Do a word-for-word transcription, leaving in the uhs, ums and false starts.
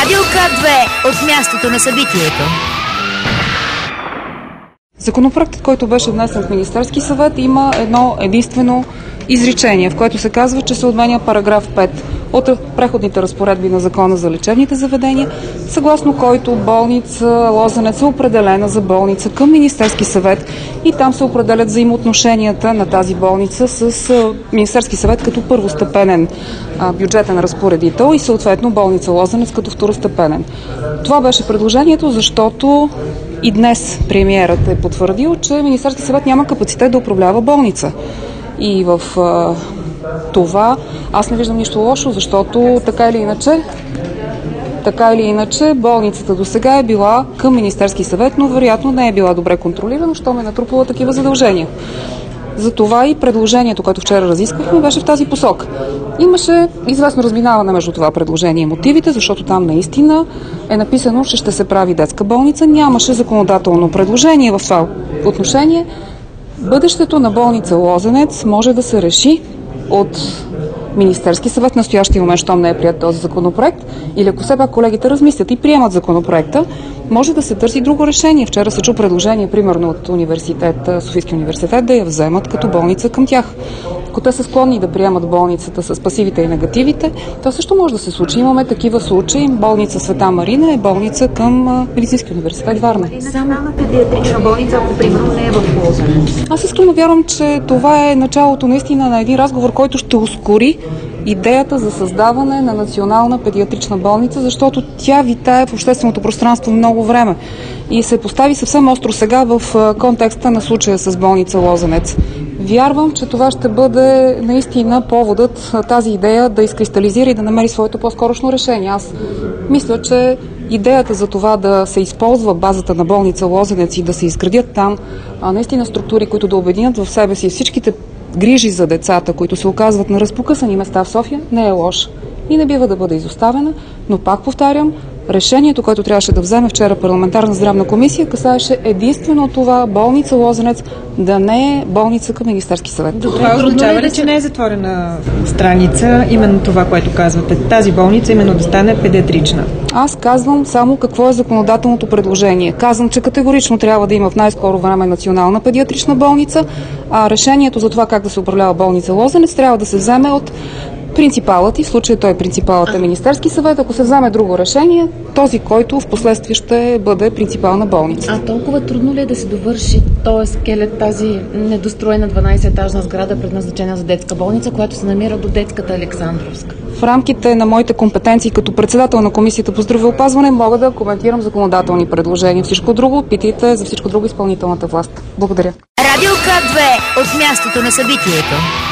Радио К две от мястото на събитието. Законопроектът, който беше внесен в Министерски съвет, има едно единствено изречение, в което се казва, че се отменя параграф пет от преходните разпоредби на Закона за лечебните заведения, съгласно който болница Лозенец е определена за болница към Министерски съвет и там се определят взаимоотношенията на тази болница с Министерски съвет като първостепенен бюджетен разпоредител и съответно болница Лозенец като второстепенен. Това беше предложението, защото и днес премиерът е потвърдил, че Министерски съвет няма капацитет да управлява болница. И в а, това аз не виждам нищо лошо, защото така или иначе, така или иначе болницата досега е била към Министерски съвет, но вероятно не е била добре контролирана, щом е натрупала такива задължения. Затова и предложението, което вчера разисквахме, беше в тази посока. Имаше известно разминаване между това предложение и мотивите, защото там наистина е написано, че ще се прави детска болница. Нямаше законодателно предложение в това отношение. Бъдещето на болница Лозенец може да се реши от Министерски съвет в настоящия момент, щом не е прият този законопроект, или ако все пак колегите размислят и приемат законопроекта, може да се търси друго решение. Вчера се чу предложение, примерно от университет, Софийски университет, да я вземат като болница към тях. Ако те са склонни да приемат болницата с пасивите и негативите, то също може да се случи. Имаме такива случаи. Болница Света Марина е болница към Медицински университет Варна. Национална педиатрична болница, ако примерно не е в Лозенец. Аз искрено вярвам, че това е началото наистина на един разговор, който ще ускори идеята за създаване на национална педиатрична болница, защото тя витае в общественото пространство много време и се постави съвсем остро сега в контекста на случая с болница Лозенец. Вярвам, че това ще бъде наистина поводът тази идея да изкристализира и да намери своето по-скорошно решение. Аз мисля, че идеята за това да се използва базата на болница Лозенец и да се изградят там а, наистина структури, които да обединят в себе си всичките грижи за децата, които се оказват на разпокъсани места в София, не е лош и не бива да бъде изоставена, но пак повтарям, решението, което трябваше да вземе вчера парламентарна здравна комисия, касаеше единствено това болница Лозенец да не е болница към Министерски съвет. Това означава ли, че не е затворена страница, именно това, което казвате, тази болница именно да стане педиатрична? Аз казвам само какво е законодателното предложение. Казвам, че категорично трябва да има в най-скоро време национална педиатрична болница, а решението за това как да се управлява болница Лозенец трябва да се вземе от принципалът и в случая той е принципалът е Министерски съвет. Ако се вземе друго решение, този, който в последствие ще бъде принципал на болница. А толкова трудно ли е да се довърши този скелет, тази недостроена дванадесететажна сграда, предназначена за детска болница, която се намира до детската Александровска? В рамките на моите компетенции като председател на Комисията по здравеопазване мога да коментирам законодателни предложения. Всичко друго питайте за всичко друго изпълнителната власт. Благодаря. Радио К две от мястото на събитието.